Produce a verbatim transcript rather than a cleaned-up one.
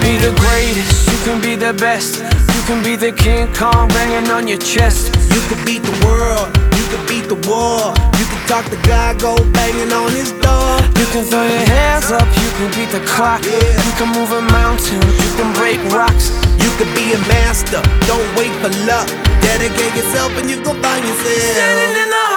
be the greatest, you can be the best. You can be the King Kong banging on your chest. You can beat the world, you can beat the war. You can talk to God, go banging on his door. You can throw your hands up, you can beat the clock. Yeah. You can move a mountain, you can break rocks. You can be a master, don't wait for luck. Dedicate yourself and you gon' find yourself Standing in the